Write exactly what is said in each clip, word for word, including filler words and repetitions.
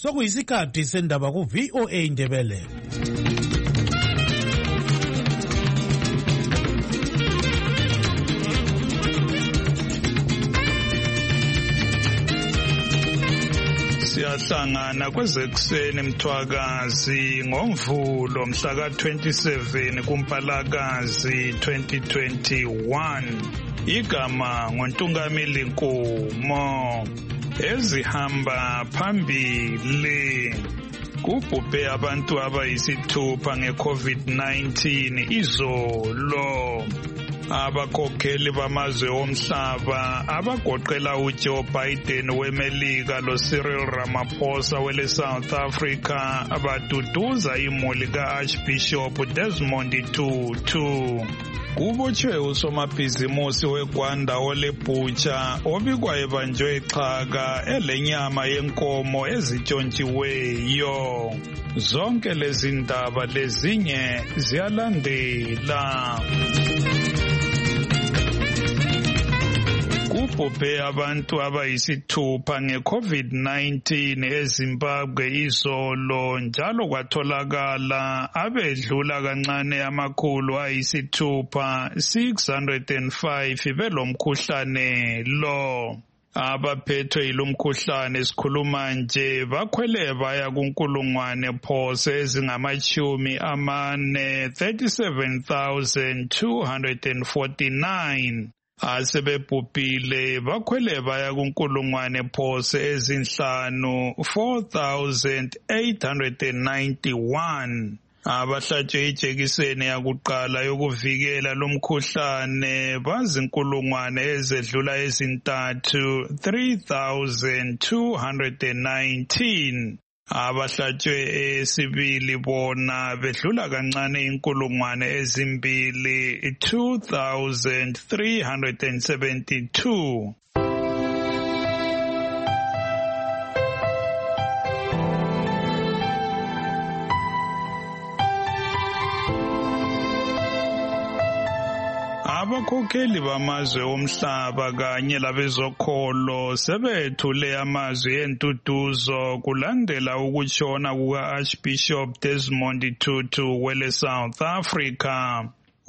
sokuyisikhathi sendaba ku V O A Ndebele. Siyahlangana kwezekuseni Mthwakazi ngoMvulo mhla ka twenty-seven kuMpalakazi twenty twenty-one. Igama ngoNtungamili Nkomo. Ezihamba phambili. Kubhubhe abantu abayisithupha nge-COVID nineteen izolo. Abakhokheli bamazwe omhlaba abagoqela uJoe Biden weMelika loCyril Ramaphosa wele South Africa abaduduza imuli ka-Archbishop Desmond Tutu. Kubotshwe usomabhizimusi weGwanda oleButcha obikwa ebanjwe ixhaka elenyama yenkomo ezitshontshiweyo. Zonke lezi ndaba lezinye ziyalandela. Kubhubhe abantu abayisithupha nge-COVID nineteen eZimbabwe izolo njalo kwatholakala abedlula kancane amakhulu ayisithupha six hundred five belomkhuhlane lo. Abaphethwe yilomkhuhlane esikhuluma nje bakhwele baya kunkulungwane phose ezingamachumi amane thirty-seven thousand two hundred forty-nine. Asebebhubhile bakhwele baya kunkulungwane phose ezinhlanu four thousand eight hundred ninety-one. Abahlatshwe ijekiseni yakuqala yokuvikela lomkhuhlane bazinkulungwane ezedlula ezintathu three thousand two hundred nineteen. Abahlatshwe esibili bona bedlula kancane inkulungwane ezimbili two thousand three hundred seventy-two. Abakhokheli bamazwe omhlaba kanye labezokholo sebethule amazwi entuduzo kulandela ukutshona kuka-Archbishop Desmond Tutu wele South Africa.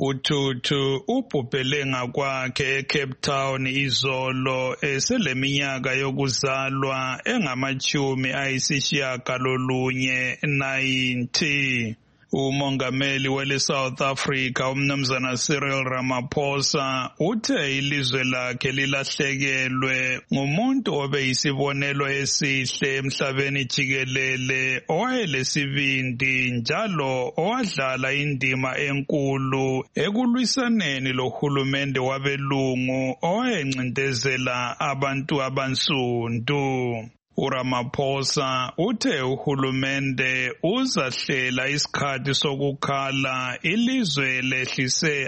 UTutu ubhubhele ngakwakhe eCape Town izolo eseleminyaka yokuzalwa engamachumi ayisishiyagalolunye ninety. Umongameli wele South Africa umnumzana Cyril Ramaphosa uthe ilizwe lakhe lilahlekelwe ngumuntu obeyisibonelo esihle emhlabeni jikelele owayelesibindi njalo owadlala indima enkulu ekulwisaneni lohulumende wabelungu owayencindezela abantu abansundu. uRamaphosa uthe uhulumende uzahlela isikhathi sokukhala ilizwe lehlise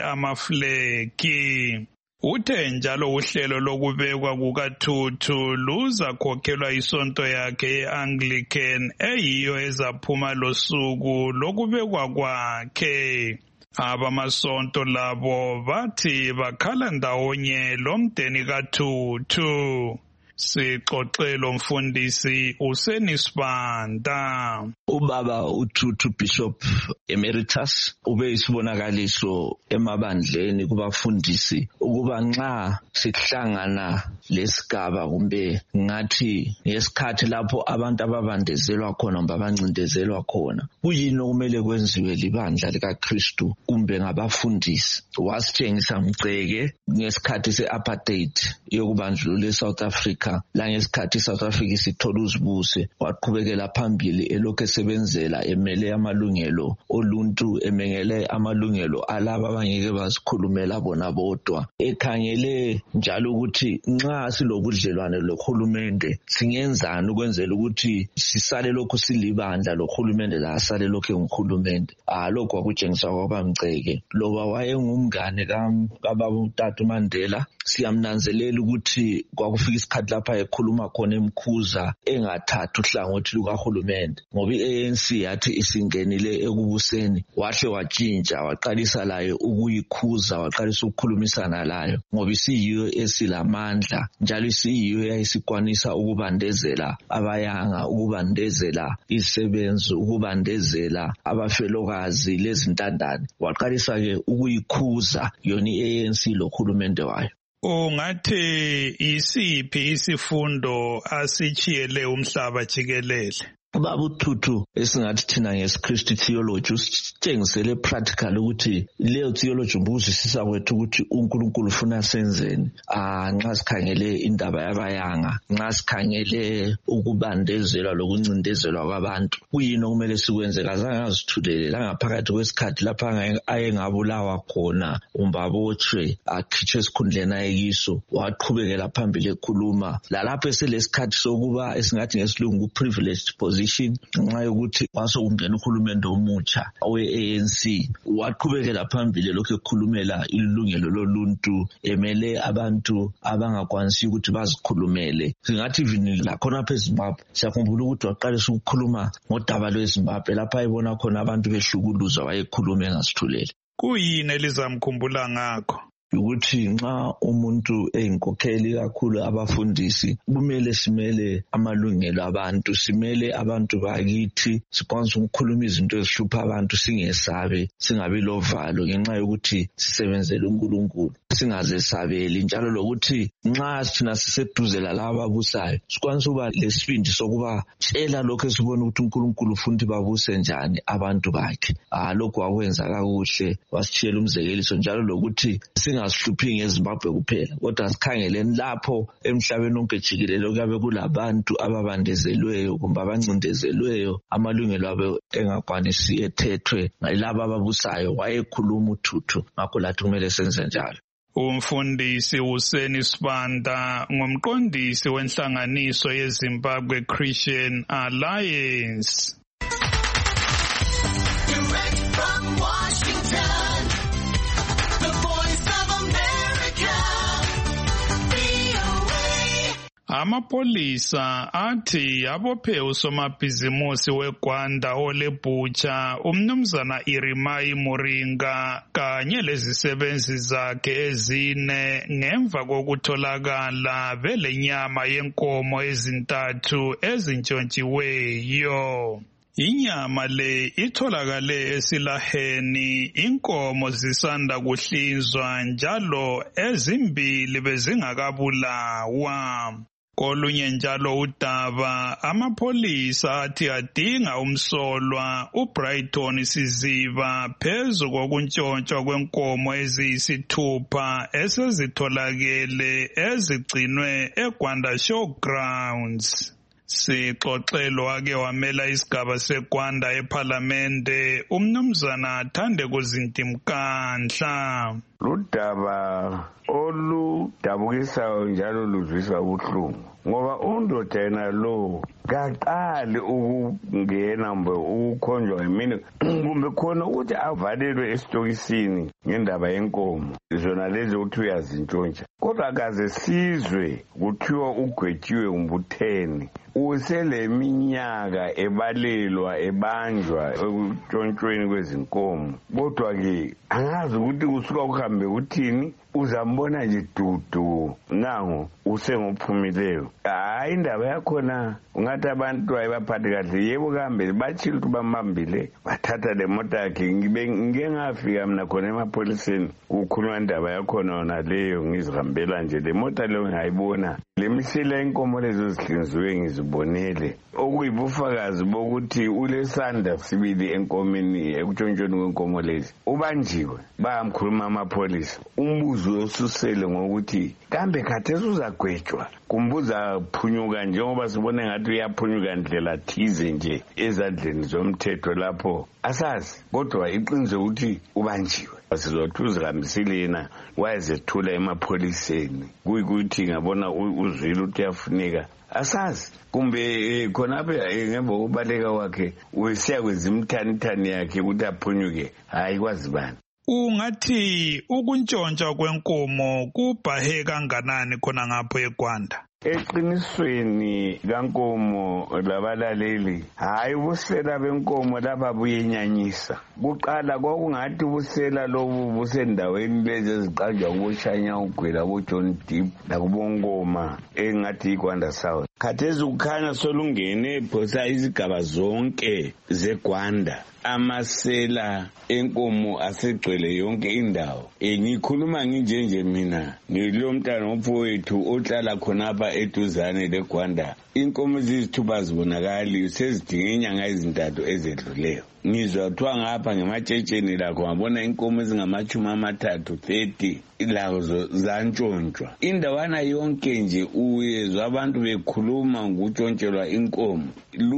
amafleki. Uthe njalo uhlelo lokubekwa kukaTutu luzakhokhelwa isonto yakhe ye-Anglican eyiyo ezaphuma losuku lokubekwa kwakhe. Abamasonto labo bathi bakhala ndawonye lomdeni kaTutu. Sixoxelo mfundisi uSenisibanda. Ubaba uTutu Bishop Emeritus ube isibonakaliso emabandleni kubafundisi ukuba nxa sihlangana lesigaba kumbe ngathi ngesikhathi lapho abantu ababandezelwa khona kumbe abancindezelwa khona kuyini okumele kwenziwe libandla likaKristu kumbe ngabafundisi. Wasitshengisa mgceke ngesikhathi se-apartheid yokubandlulula eSouth Africa langesikhathi iSouth Africa isithola uzibuse waqhubekela phambili elokhu esebenzela emele amalungelo oluntu emengele amalungelo alaba abangeke bazikhulumela bona bodwa ekhangele njalo ukuthi nxa silobudlelwane lohulumende singenzani ukwenzela ukuthi sisale lokhu silibandla lohulumende la asale lokhu enguhulumende. Ah lokho akutshengisa kwabamgceke loba wayengumngane kababa uTata Mandela siyamnanzelela ukuthi kwakufika isikhathi lapha ekhuluma khona eMkhuza engathatha uhlangothi lukahulumende, ngoba i-A N C yathi isingenile ekubuseni wahle watshintsha waqalisa layo ukuyikhuza, waqalisa ukukhulumisana layo ngoba isiyiyo esilamandla njalo isiyiyo eyayisikwanisa ukubandezela abayanga, ukubandezela izisebenzi, ukubandezela abafelokazi lezintandane. Waqalisa-ke ukuyikhuza yona i-A N C lohulumende wayo. Ungathi isiphi isifundo asichiyele umhlaba jikelele? Baba uThuthu, esingathi thina ngesiKristu theology usitshengisele practical ukuthi leyo theology ubuzisisa kwethu ukuthi uNkulunkulu ufuna senzeni. Ah nxa sikhangele indaba yabayanga, nxa sikhangele ukubandezelwa lokuncindezelwa kwabantu, kuyini okumele sikwenze? Kazange azithulele la ngaphakathi kwesikhathi lapha ayengabulawa khona, umbabotshwe akhitshwe esikhundleni ayekiso, waqhubekela phambili ekhuluma. Lalapho eselesikhathi sokuba esingathi ngesilungu privileged position nxa yokuthi wasokungena uhulumende omutsha owe-A N C, waqhubekela phambili lokhu ekhulumela ilungelo loluntu, emele abantu abangakwanisi ukuthi bazikhulumele. Singathi even lakhona phe Zimbabwe siyakhumbula ukuthi waqalisa ukukhuluma ngodaba lweZimbabwe lapha ayibona khona abantu behlukuluzwa wayekhuluma engasithulele. Kuyini elizamkhumbula ngakho? Ukuthi nxa umuntu eyinkokheli kakhulu abafundisi, kumele simele amalungelo abantu, simele abantu bakithi, sikwanise ukukhuluma izinto ezihlupha abantu singesabe, singabi lovalo ngenxa yokuthi sisebenzele uNkulunkulu, singazesabeli, njalo lokuthi nxa sithina siseduze lalabo ababusayo sikwanise ukuba lesibindi sokuba tshela lokho esibona ukuthi uNkulunkulu ufuna ukuthi babuse njani abantu bakhe. Ah lokho wakwenza kakuhle, wasitshela umzekeliso, njalo lokuthi singazihluphi ngeZimbabwe kuphela kodwa sikhangeleni lapho emhlabeni wonke jikelele kuyabe kulabantu ababandezelweyo kumbe abancindezelweyo, amalungelo abo engakwanisi ethethwe ngilabo ababusayo. Wayekhuluma uThuthu, ngakho lathi kumele senze njalo. Umfundisi Hussein Sibanda ngumqondisi wenhlanganiso yeZimbabwe Christian Alliance. Direct from Washington, the voice of America, V O A. Amapolisa athi abophe usomabhizimusi weGwanda oleBhutsha umnumzana Irimai Muringa kanye lezisebenzi zakhe ezine ngemva kokutholakala belenyama yenkomo ezintathu ezintshontshiweyo. Inyama le itholakale esilaheni, inkomo zisanda kuhlinzwa njalo ezimbili bezingakabulawa. Kolunye njalo udaba, amapholisa athi adinga umsolwa uBrighton Siziba phezu kokuntshontsha kwenkomo eziyisithupha esezitholakele ezigcinwe eGwanda Showgrounds. Sixoxelo ake wamela isigaba seGwanda eParlamente umnumzana Thandeko Zintimkandla. Ludaba oludabukisayo njalo luzwisa ubuhlungu ngoba undoda yena lo kaqali ukungena mbe ukukhonjwa ngemini kumbe khona ukuthi avalelwe esitokisini ngendaba yenkomo zona lezi ukuthi uyazintshontsha, kodwa kaze sizwe kuthiwa ugwetshiwe umbutheni usele minyaka ebalelwa ebanjwa ekutshontsweni kwezinkomo. Kodwa ke angazi ukuthi kusuka kuhambe kuthini, uzambona nje dudu nango usengophumileyo. Hayi indaba yakhona ungathi abantu ayibaphathi kahle. Yebo kambe bachile ukuthi bamambile bathatha le mota yakhe. Ngibe ngengafika mina khona emapholiseni ukukhuluma indaba yakhona yona leyo, ngizihambela nje le mota leyo ngayibona. Le misile inkomo lezo zihlinziwe ngizibonele, okuyibufakazi bokuthi ulesandla sibili enkomeni ekutshontshelweni kwenkomo lezi. Ubanjiwe bayamkhuluma amapholisa. Umbuzo osusele ngokuthi kambe khathesi uzagwetshwa, kumbuza phunyuka njengoba sibone ngathi uyaphunyuka ndlela thize nje ezandleni zomthetho lapho asazi, kodwa iqiniso ukuthi ubanjiwe. Sizothi uzihambisile yena wayezethula emapholiseni kuyikuthi ngabona uzwile ukuthi uyafuneka asazi, kumbe khonapha ngemva kokubaleka kwakhe uyesiya kwenza imthanithani yakhe ukuthi aphunyuke, hayi kwazi bani. Ungathi ukuntshontsha kwenkomo kubhahe kanganani khona ngapho eGwanda? Eqinisweni kankomo labalaleli hayi ubusela benkomo lapha buyenyanyisa. Kuqala kwakungathi ubusela lobu busendaweni lezi eziqanjwa kuboshanya ugwela boJohn Deep nakubonkoma engathi iGwanda South. Khathesi ukhanya solungene phosa izigaba zonke zeGwanda. Amasela enkomo asegcwele yonke indawo. E ngikhuluma nginjenje mina ngilo mntana omfowethu ohlala khonapha eduzane leGwanda. Inkomo zizithuba zibonakali sezidinga inyanga ezintathu ezedluleyo. Ngizwa kuthiwa ngapha ngematshetsheni lakho ngabona inkomo ezingamachumi amathathu thirty ilazo zantshontshwa. Indawana yonke nje uyezwa abantu bekhuluma ngutshontshelwa inkomo.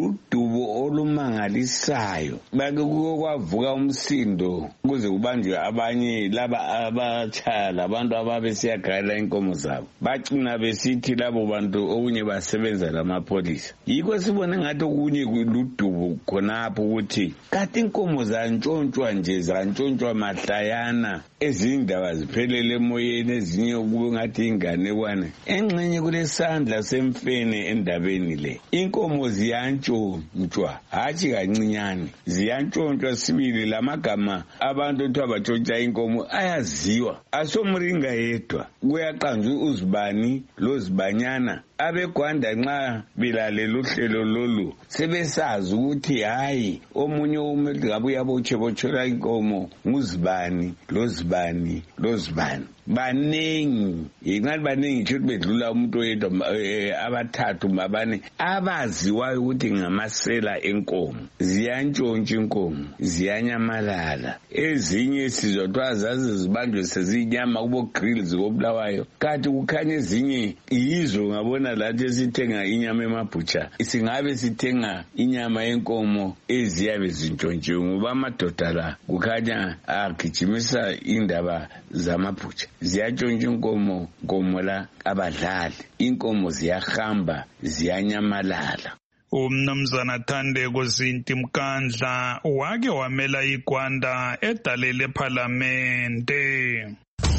Ludubo olumangalisayo. Bake kwavuka umsindo kuze kubanjwe abanye laba abatshaya abantu ababesiyagala inkomo zabo. Bacina besithi labo bantu okunye basebenza lamapolisa. Yikho sibone ngathi okunye ludubo khonapho ukuthi kati inkomo zantshontshwa nje zantshontshwa mahlayana ezindaba ziphelele emoyeni ezinye kube ngathi inganekwane engxenye kulesandla semfene endabeni le. Inkomo ziyantshontshwa hathi kancinyane ziyantshontshwa sibili lamagama abantu othi abatshontsha inkomo ayaziwa asomringa yedwa kuyaqanjwa uzibani lozibanyana abeGwanda nxa bilalela uhlelo lolu sebesazi ukuthi hayi omunye umuntu ngabuya bochebochola inkomo nguzibani lozibani lozibani banengi ingathi banengi nje bedlula umuntu oyedwa abathathu mabane abaziwayo ukuthi ngamasela enkomo ziyantshontsha inkomo ziyanyamalala ezinye sizothiwa zazi zibanjwe sezinyama kubo grills kobulawayo kanti kukhanya ezinye yizo ngabona lathi esithenga inyama emabhutsha singabe sithenga inyama yenkomo eziyabe zintshontshiwe ngoba amadoda la kukhanya agijimisa indaba zamabhutsha ziyatshontsha inkomo nkomo la abadlali inkomo ziyahamba ziyanyamalala. Umnumzana Thandeko Zinti Mkandla wake wamela iGwanda edale leParlamente.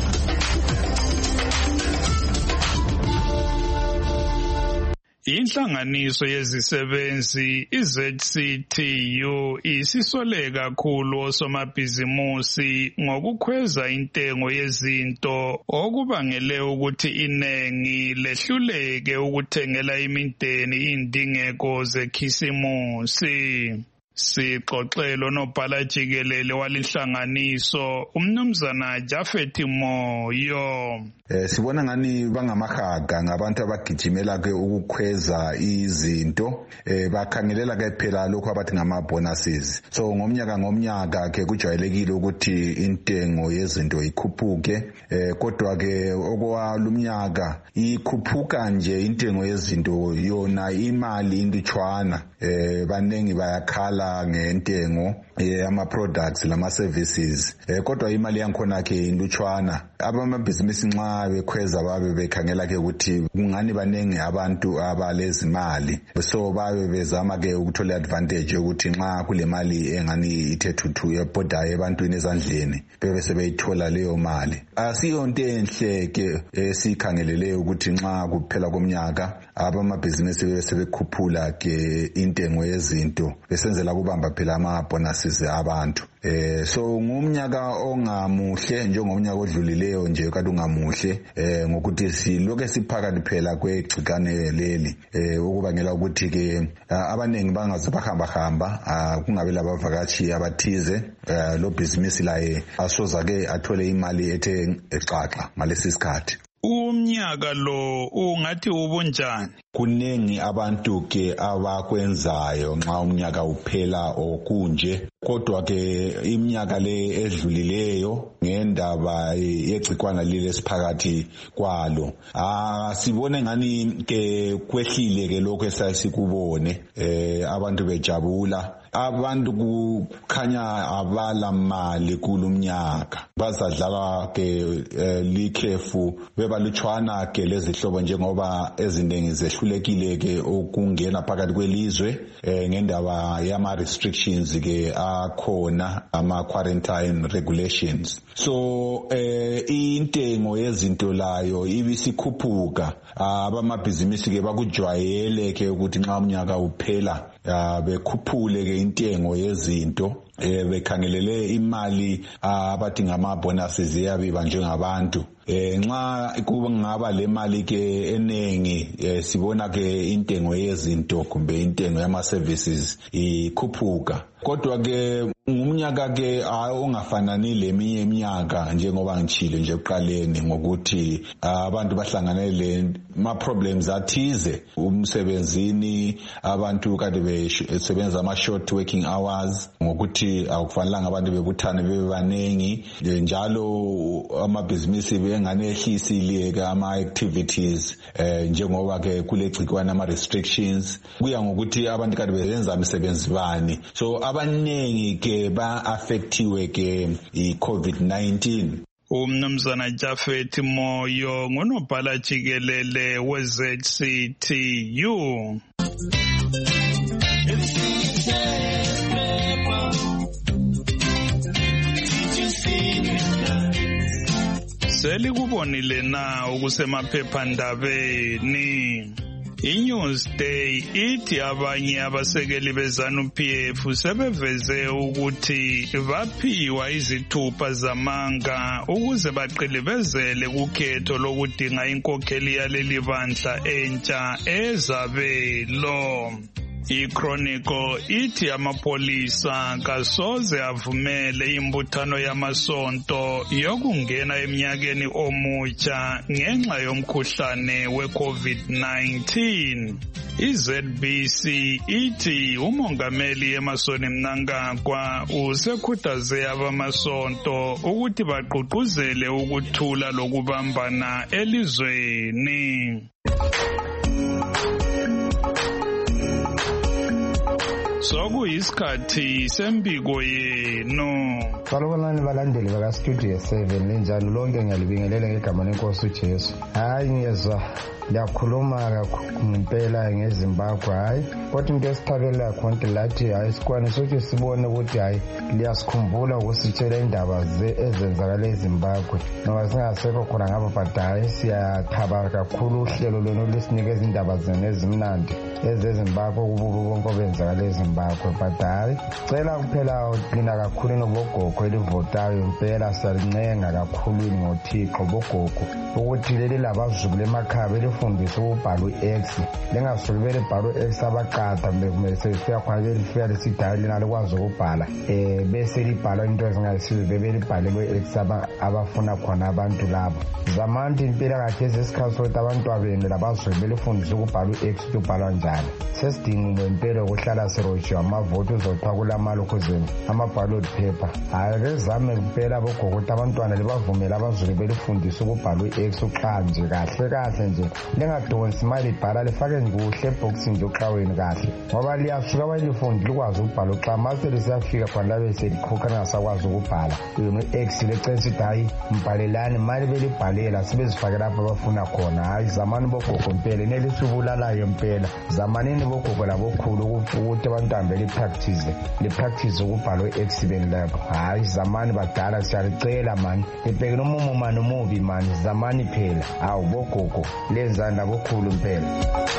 Inhlanganiso yezisebenzi i-Z C T U isisole kakhulu osomabhizimusi ngokukhweza intengo yezinto okubangele ukuthi inengi lehluleke ukuthengela imindeni indingeko zekhisimusi. Sixoxelo nobhala jikelele walinhlanganiso umnumzana Jafet Moyo. Eh sibona ngani bangamahaga ngabantu abagijimela ke ukukhweza izinto eh bakhangelela ke phela lokho abathi ngama bonuses. So ngomnyaka ngomnyaka ke kujwayelekile ukuthi intengo yezinto ikhuphuke eh kodwa ke okwalumnyaka ikhuphuka nje intengo yezinto yona imali inditshwana eh banengi bayakhala ngentengo ama products lama services eh kodwa imali yankhona ke indutshwana abamabhizinisi nxa bekhweza babe bekhangela ke ukuthi kungani banengi abantu abalezimali so babe bezama ke ukuthola advantage ukuthi nxa kule mali engani ithethuthu ebhodayo ebantwini ezandleni bebe sebeyithola leyo mali asiyo into enhle ke esikhangelele ukuthi nxa kuphela komnyaka abamabhizinisi bebe sebekhuphula ke intengo yezinto besenzela kubamba phela ama bonuses abantu. Eh so ngumnyaka ongamuhle njengomnyaka odlulileyo nje kade ungamuhle eh ngokuthi siloke siphakathi phela kwegcikane leli eh ukubangela ukuthi ke abanengi bangaze bahamba hamba kungabe labavakashi abathize lo business laye asoza ke athole imali ethe exaxa ngalesi sikhathi. Umnyaka lo ungathi ubunjani? Kunengi abantu ke abakwenzayo nxa umnyaka uphela okunje kodwa ke iminyaka le edlulileyo ngendaba yegcikwana lile siphakathi kwalo ah sibone ngani ke kwehlile ke lokho esasikubone eh abantu bejabula abantu kukhanya abala mali kulumnyaka bazadlala ke likhefu bebalutshwana ke lezihlobo njengoba eziningi zehlulekile ke okungena phakathi kwelizwe ngendaba yama restrictions ke akhona ama quarantine regulations. So eh intengo yezinto layo ibisikhuphuka. Abamabhizinisi ke bakujwayele ke ukuthi nxa umnyaka uphela bekhuphule ke intengo yezinto eh bekhangelele imali abathi ngama bonuses yabiba njengabantu. Eh nxa kungaba le mali ke enengi sibona ke intengo yezinto kumbe intengo yama services ikhuphuka. Kodwa ke umnyaka ke ungafanani leminye iminyaka njengoba ngitshilo nje eqaleni ngokuthi abantu bahlanganele ma problems athize umsebenzini, abantu kade besebenza ama short working hours ngokuthi akufanelanga abantu bebuthane bebe banengi, njalo amabhizinisi benganehlisi ke ama activities eh njengoba ke kulegcikwana ama restrictions, kuya ngokuthi abantu kade beyenza imisebenzi bani. So abanengi ke ba affectiwe ke i COVID nineteen. Umnumzana Jafet Moyo ngunobhala jikelele we Z C T U. Selikubonile na ukusemaphephandabeni. I-Newsday ithi abanye abasekeli beZANU-P F sebeveze ukuthi baphiwa izithupha zamanga ukuze baqilibezele kukhetho lokudinga inkokheli yaleli bandla entsha ezabelo. I-Chronicle ithi amapolisa kasoze avumele imbuthano yamasonto yokungena eminyakeni omutsha ngenxa yomkhuhlane we-COVID nineteen. I-Z B C ithi umongameli Emmerson Mnangagwa usekhuthaze abamasonto ukuthi bagqugquzele ukuthula lokubambana elizweni. Sokuyisikhathi sembiko yenu. Salubonani balandeli baka Studio seven linjani lonke ngiyalibingelela ngegama lenkosi uJesu. Hayi ngiyezwa liyakhuluma ngempela ngeZimbabwe, hayi kodwa into esithabela khonke lathi hayi sikwanisa ukuthi sibone ukuthi hayi liyasikhumbula ukusitshela indaba ezenzakala eZimbabwe, ngoba singasekho khona ngapha badala siyathaba kakhulu uhlelo lona lesinikeza indaba ezimnandi ezeZimbabwe kububu bonke obenzakala eZimbabwe. Badala cela kuphela uqina kakhulu nobogogo elivotayo, impela siyalincenga kakhulu ngoThixo bogogo ukuthi leli labazukulu emakhaya lifundiswe ukubhala u-X, lingasuki belibhala u-X abaqada kumele sefika khona belifika lesidala lina likwazi ukubhala eh bese libhala into ezingayisizo bebelibhale kwe-X abafuna khona abantu labo. Zamanje impela kade ezesikhathi sokuthi abantwana benu labazukulu belifundiswe ukubhala u-X ukuthi ubhalwa njani. Sesidinga impela ukuhlala sirojiwe amavoti uzothiwa kulamalokhuzeni ama-ballot paper. Hayi ke zame kuphela bogogo ukuthi abantwana libavumele abazukulu belifundiswe ukubhala u-X uqanje kahle kahle nje, lingadonsi imali ibhala lifake kuhle ebhokisini nje uxaweni kahle, ngoba liyasuka abalifundi likwazi ukubhala uxa mase lisiyafika khona labe selikhokha lingasakwazi ukubhala yona u-X lecensi ukuthi hayi mbhalelani imali belibhalela sebezifake lapho abafuna khona. Hayi zamani bogogo mpela nelisubulalayo mpela, zamanini bogogo labokhulu ukuthi abantwana belipractice lipractice ukubhala u-X beni lapho. Hayi zamani badala siyalicela mani libhekele umumo mani umubi mani, zamani phela awu bogogo lenzani labokhulu mpela.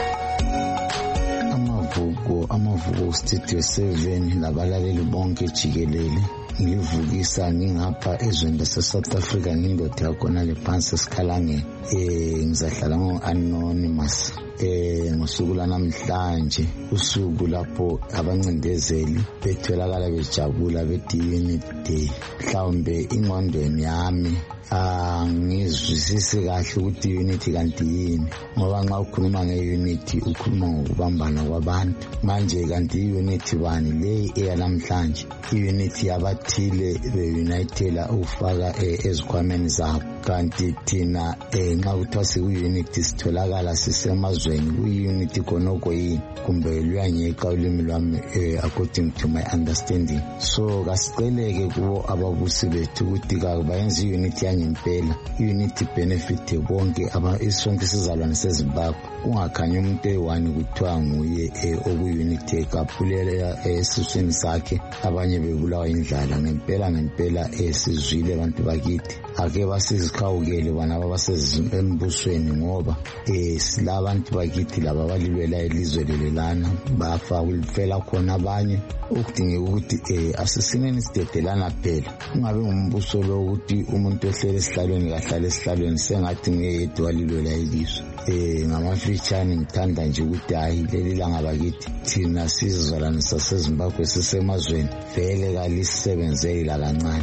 Amavuko amavuko Studio seven labalaleli bonke jikelele, ngivukisa ngingapha ezweni lase-South Africa ngindoda yakhona lephansi esikhalangeni. Eh ngizahlala ngo-anonymous. Eh ngosuku lanamhlanje usuku lapho abancindezeli betholakala bejabula bethi Unity Day. Mhlawumbe ingqondweni yami angizwisisi kahle ukuthi unity kanti yini, ngoba nxa ukhuluma nge-unity ukhuluma ngokubambana kwabantu. Manje kanti i-unity bani le eyalamhlanje? I-unity yabathile be-unitela ukufaka ezikhwameni zabo, kanti thina nxa kuthiwa siku-unity sitholakala sisemazweni kuyi-unity khonoko yini, kumbe luyanyeqa ulimi lwami according to my understanding. So kasiceleke kubo ababusi bethu ukuthi bayenze i-unity ngempela unity benefit bonke isonke sizalwane seZimbabwe kungakhanya umuntu eyi-one kuthiwa nguye oku-unity ekaphulela esiswini sakhe abanye bebulawa indlala ngempela ngempela sizwile abantu bakithi ake basizikhawukele bona abasembusweni ngoba um sila abantu bakithi laba balilwela ilizwe lelelana bafa kulifela khona abanye okudingeka ukuthi um asisineni sidedelana phela kungabe ngumbuso lo ukuthi umuntu ohlele esihlalweni kahlala esihlalweni sengathi ngeyedwa walilwela ilizwe um ngamafitshane ngithanda nje ukuthi hayi leli langa bakithi thina sizizalwane saseZimbabwe sisemazweni vele kalisebenzeli lakancane.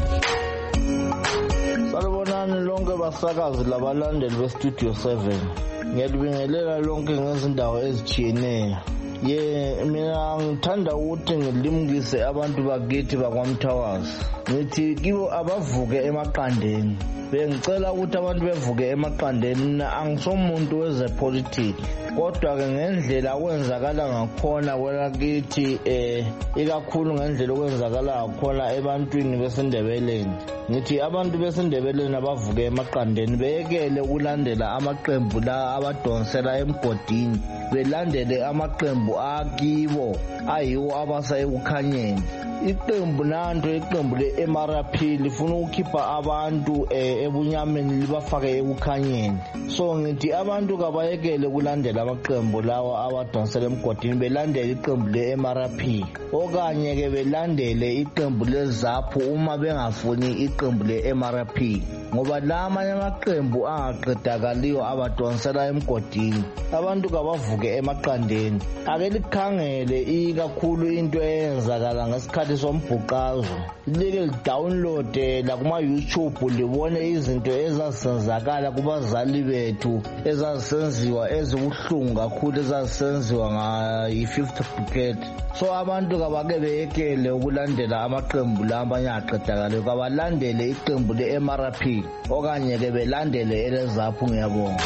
Salibonani lonke basakazi labalandeli beStudio seven. Ngiyalibingelela lonke ngezindawo ezitshiyeneyo. Ye mina ngithanda ukuthi ngilimukise abantu bakithi bakwaMthawazi. Ngithi kibo abavuke emaqandeni. Bengicela ukuthi abantu bevuke emaqandeni. Mina angisomuntu wezepolitiki. Kodwa ke ngendlela kwenzakala ngakhona kwelakithi eh ikakhulu ngendlela okwenzakala ngakhona ebantwini besindebeleni. Ngithi abantu besindebeleni abavuke emaqandeni beyekele ukulandela amaqembu la abadonsela emgodini. Belandele amaqembu akibo ayiwo abasa ekukhanyeni. Iqembu nanto iqembu le-M R P lifuna ukukhipha abantu ebunyameni libafake ekukhanyeni. So ngithi abantu kabayekele ukulandela amaqembu lawa abadonsela emgodini belandele iqembu le-M R P okanye ke belandele iqembu leZAPU uma bengafuni iqembu le-M R P ngoba la amanye amaqembu angaqedakaliyo abadonsela emgodini. Abantu kabavuke emaqandeni ake likhangele ikakhulu into eyenzakala ngesikhathi sombhuqazo like lidownload la kuma YouTube libone izinto ezasenzakala kubazali bethu ezazisenziwa ezibuhlungu kakhulu ezazisenziwa ngayi-fifth brigade. So abantu kabake beyekele ukulandela amaqembu la amanye aqedakaliyo kabalandele iqembu le-M R P okanye ke belandele eleZAPU. Ngiyabonga.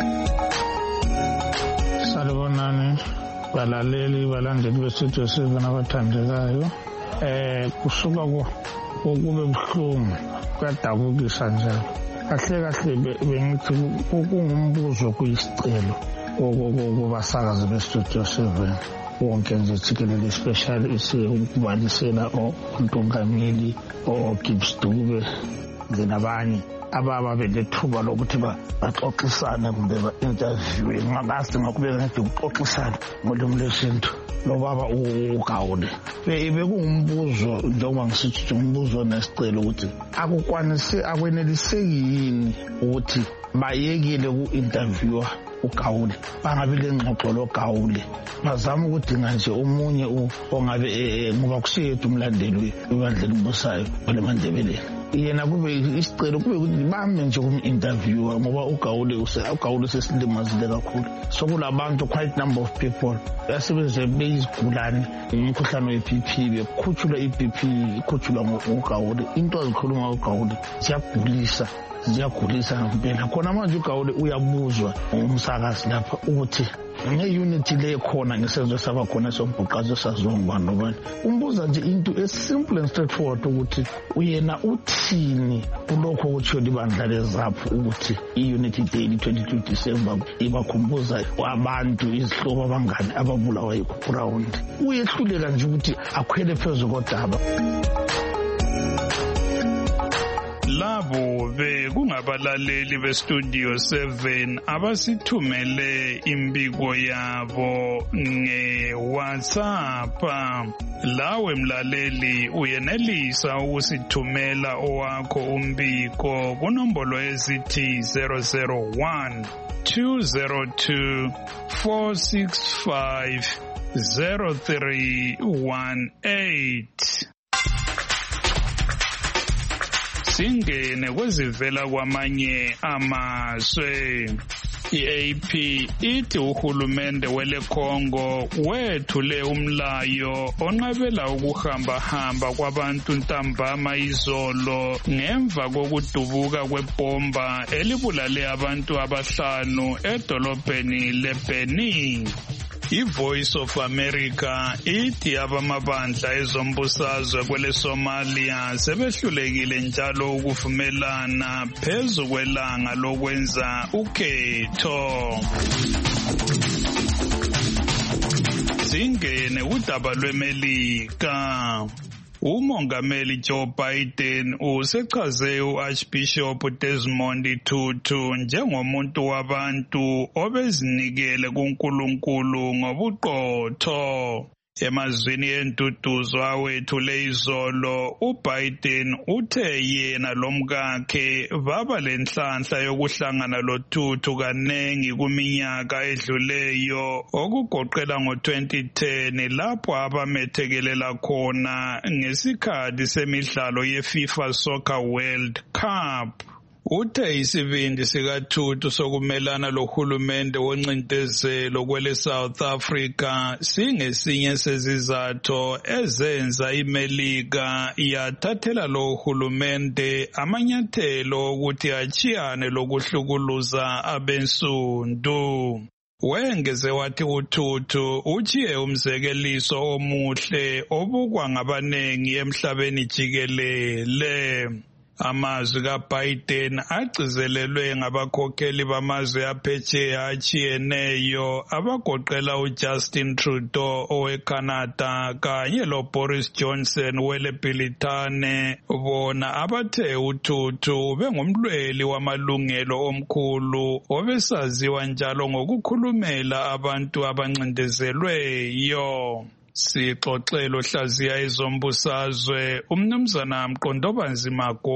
Salibonani balaleli balandeli beStudio seven abathandekayo. Eh kusuka kube buhlungu kuyadabukisa njalo. Kahle kahle bengithi kungumbuzo kuyisicelo kubasakazi beStudio seven wonke nje jikelele special isukubalisela uNtungamili oGibbs Dube njenabanye ababa belethuba lokuthi baxoxisane kumbe ba-interviewe ngakazi ngakubeka ngede ukuxoxisana ngolimi lwesintu lobaba uGawule. Bekungumbuzo njengoba ngisithi umbuzo nesicelo ukuthi akukwanise akweneliseki yini ukuthi bayekele ku-interviewa uGawule bangabe lengxoxo loGawule bazama ukudinga nje omunye ongabe ngoba kusiyedwa umlandeli webandla elibusayo oleMandebeleni yena kube isicelo kube ukuthi bame nje kum-interviewer ngoba uGawule uGawule sesilimazile kakhulu. Sokulabantu quite number of people yasebenze beyizigulane umkhuhlane we-B P bekhutshula i-B P ikhutshulwa nguGawule. Into azikhuluma uGawule ziyagulisa ziyagulisa ngempela. Khona manje uGawule uyabuzwa umsakazi lapha ukuthi nge-unity le khona ngesenzo sabakhona sombhuqazo saziwa ngubani nobani. Umbuza nje into esimple and straightforward ukuthi uyena uthini kulokho okutshiwo libandla leZAPU ukuthi i-unity day twenty-two December ibakhumbuza abantu izihlobo abangani ababulawa yikhurawundi. Uyehluleka nje ukuthi akhwele phezu kodaba. Labo bekungabalaleli beStudio seven abasithumele imbiko yabo nge-WhatsApp. Lawe mlaleli uyenelisa ukusithumela owakho umbiko kunombolo esithi zero zero one two zero two four six five zero three one eight. Singene kwezivela kwamanye amazwe. I-A P ithi uhulumende wele Congo wethule umlayo onqabela ukuhamba-hamba kwabantu ntambama izolo ngemva kokudubuka kwebomba elibulale abantu abahlanu edolobheni leBeni. iVoice of America ithi abamabandla ezombusazwe kwele Somalia sebehlulekile njalo ukuvumelana phezu kwelanga lokwenza ukhetho. Singene udaba lweMelika. Umongameli Joe Biden usechaze uArchbishop Desmond Tutu njengomuntu wabantu obezinikele kuNkulunkulu ngobuqotho. Emazwini entuduzo awethule izolo, uBiden uthe yena lomkakhe baba lenhlanhla yokuhlangana loTutu kanengi kuminyaka edluleyo okugoqela ngo twenty ten lapho abamethekelela khona ngesikhathi semidlalo yeFIFA Soccer World Cup. Uthe isibindi sikaTutu sokumelana lohulumende woncindezelo kwele South Africa singesinye sezizathu ezenza iMelika yathathela lo hulumende amanyathelo ukuthi achiyane lokuhlukuluza abensundu. Wengeze wathi uTutu uchiye umzekeliso omuhle obukwa ngabanengi emhlabeni jikelele. Amazwi kaBiden agcizelelwe ngabakhokheli bamazwe aphetsheya achiyeneyo abagoqela uJustin Trudeau oweCanada kanye loBoris Johnson weleBritane, bona abathe uTutu bengumlweli wamalungelo omkhulu obesaziwa njalo ngokukhulumela abantu abancindezelweyo. Sixoxelo hlaziya ezombusazwe umnumzana Mqondobanzi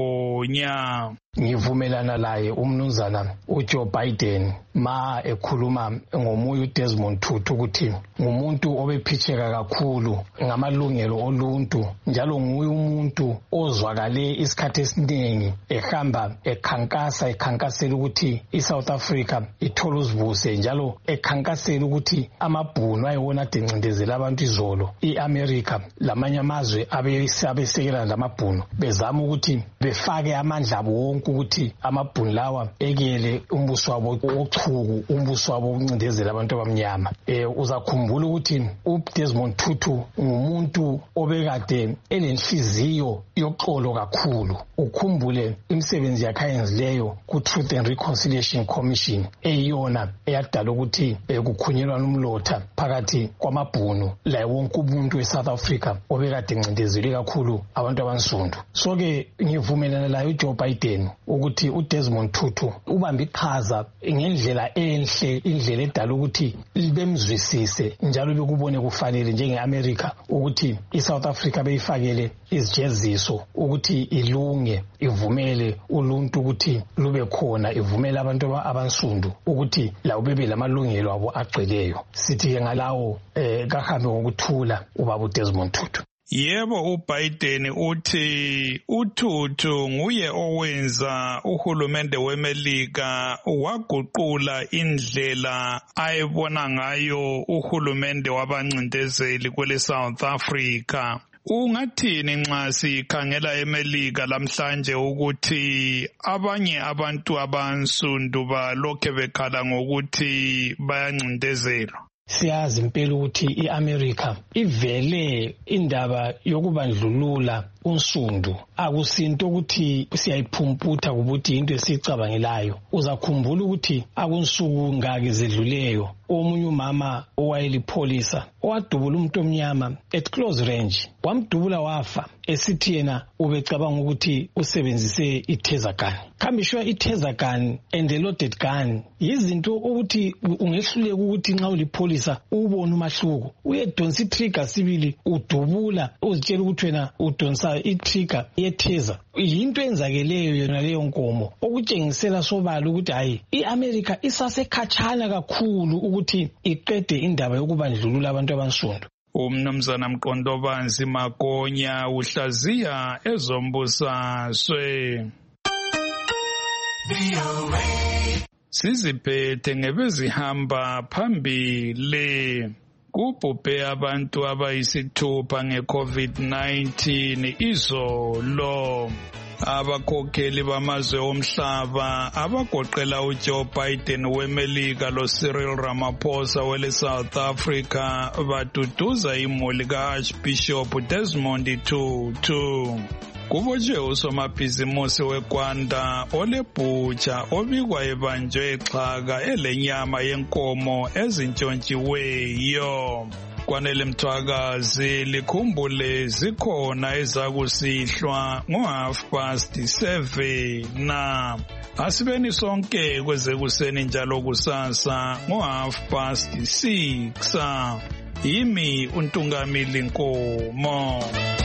Magonya. Ngivumelana laye umnumzana uJoe Biden ma ekhuluma ngomuye uDesmond Tutu ukuthi ngumuntu obephitheka kakhulu ngamalungelo oluntu, njalo nguye umuntu ozwakale isikhathi esiningi ehamba ekhankasa ekhankasela ukuthi iSouth Africa ithola uzibuse, njalo ekhankasela ukuthi amabhunu ayewona adencindezela abantu izolo iAmerica lamanye amazwe abesekela lamabhunu bezama ukuthi befake amandla abo ukuthi amabhunu lawa ekele umbuso wabo ochuku, umbuso wabo ukuncindezela abantu abamnyama. Eh uzakhumbula ukuthi uDesmond Tutu ngumuntu obekade enenhliziyo yoxolo kakhulu. Ukhumbule imisebenzi yakhe ayenzileyo ku Truth and Reconciliation Commission eyona eyadala ukuthi kukhunyelwana umlotha phakathi kwamabhunu la wonke umuntu weSouth Africa obekade encindezelwe kakhulu abantu abansundu. So ke ngivumelana laye uJoe Biden ukuthi uDesmond Tutu ubambe iqhaza ngendlela enhle, indlela edala ukuthi bemzwisise njalo bekubone kufanele njengeAmerica ukuthi iSouth Africa beyifakele izijeziso ukuthi ilunge, ivumele uluntu ukuthi lube khona, ivumele abantu abansundu ukuthi lawo bebe lamalungelo abo agcweleyo. Sithi ke ngalawo eh kahambe ngokuthula ubaba uDesmond Tutu. Yebo, uBiden uthi uTutu nguye owenza uhulumende weMelika waguqula indlela ayebona ngayo uhulumende wabancindezeli kwele South Africa. Ungathini nxa sikhangela eMelika lamhlanje ukuthi abanye abantu abansundu balokhe bekhala ngokuthi bayancindezelwa? Siyazi impela ukuthi iAmerica ivele indaba yokubandlulula unsundu akusinto ukuthi siyayiphumputha ukuthi into esicabangelayo. Uzakhumbula ukuthi akunsuku ngake zedluleyo omunye umama owayelipholisa owadubula umuntu omnyama at close range, wamdubula wafa esithi yena ubecabanga ukuthi usebenzise i-taser gun. Khambishwa i-taser gun and a loaded gun yizinto ukuthi ungehluleka ukuthi nxa ulipholisa ubone umahluko. Uyedonsa i-trigger sibili udubula uzitshela ukuthi wena udonsa i-trigger ye-taser. Yinto enzakeleyo yona leyo nkomo okutshengisela sobala ukuthi hayi iAmerica isasekhatshana kakhulu ukuthi iqede indaba yokubandlulula abantu abansundu. Umnumzana Mqondobanzi Magonya uhlaziya ezombusazwe. Siziphethe ngebezihamba phambili. Kubhubhe abantu abayisithupha ngeCovid nineteen izolo. Abakhokheli bamazwe omhlaba abagoqela uJoe Biden weMelika loCyril Ramaphosa wele South Africa baduduza imuli ka-Archbishop Desmond Tutu. Kubotshwe usomabhizimusi weGwanda olebhutsha obikwa ebanjwe exhaka elenyama yenkomo ezintshontshiweyo. Kwanele Mthwakazi likhumbule zikhona ezakusihlwa ngo half past seven na asibeni sonke kwezekuseni njalo kusasa ngo half past six. Yimi uNtungamili Nkomo.